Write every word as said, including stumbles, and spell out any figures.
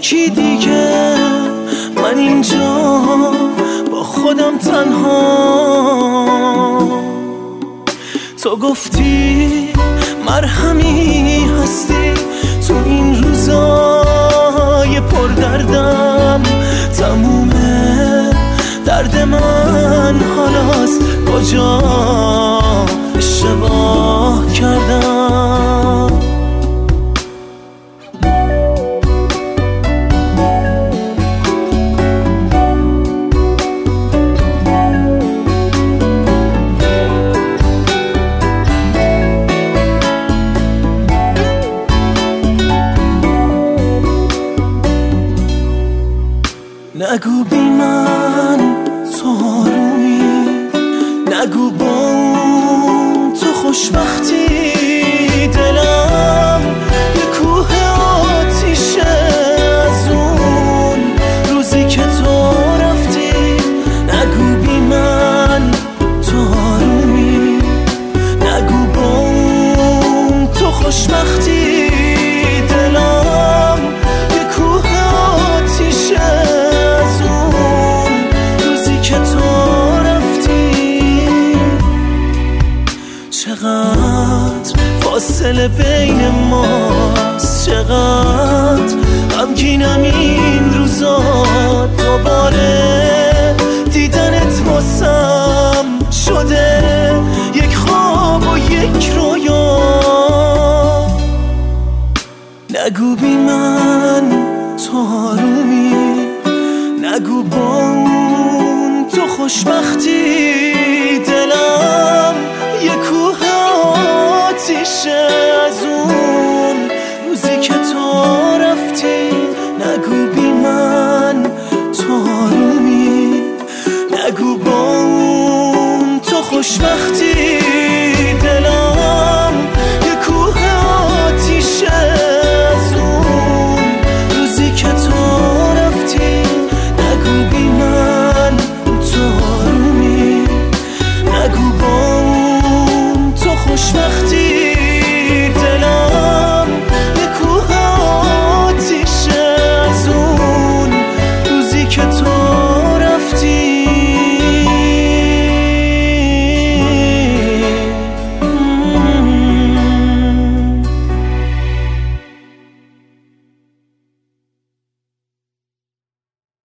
یکی دیگه، من اینجا با خودم تنها. تو گفتی مرهمی هستی تو این روزای پر دردم، تمومه درد من حالاست کجا اشتباه کردم. نگو بی من تو آرومی، نگو با اون تو خوشبختی. دلم یه کوه آتیشه از اون روزی که تو رفتی. نگو بی من تو آرومی، نگو با اون تو خوشبختی. چقدر فاصله بین ماست، چقدر غمگینم این روزا. دوباره دیدنت واسم شده یک خواب و یک رویا. نگو بی من تو آرومی، نگو با اون تو خوشبختی. دلم یه کوه آتیشه از اون روزی که تو رفتی. نگو بی من تو آرومی، نگو با اون تو خوشبختی. دلم یه کوه آتیشه از اون روزی که تو رفتی. نگو بی من تو آرومی، نگو با اون تو خوشبختی. دلم یه کوه آتیشه از اون روزی که تو